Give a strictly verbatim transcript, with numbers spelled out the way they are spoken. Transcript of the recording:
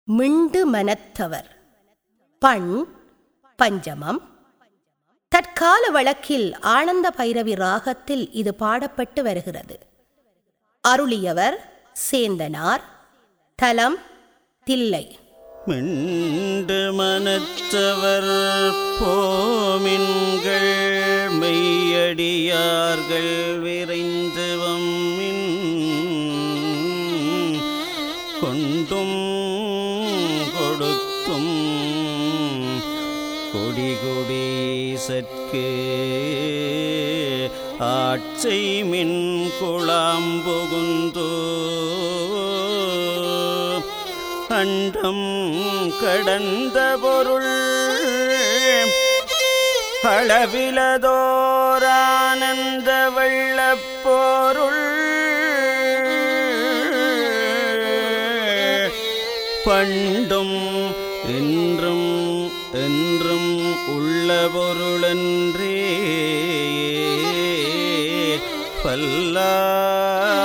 மிண்டு மனத்தவர். பண் பஞ்சமம். தற்கால வழக்கில் ஆனந்த பைரவி ராகத்தில் இது பாடப்பட்டு வருகிறது. அருளியவர் சேந்தனார். தலம் தில்லை. மிண்டு மனத்தவர் போமின்கள் மெய்யடியார்கள் விரைந்து வம்மின் கொண்டும் கொடுத்தும் கொடி கொடி சற்கே ஆட்சை மின் குழாம்புகுந்தோ அண்டம் கடந்த பொருள் அளவிலதோரானந்த வெள்ளப்பொருள் பண்டும் என்றும் என்றும் உள்ள பொருளன்றே பல்லா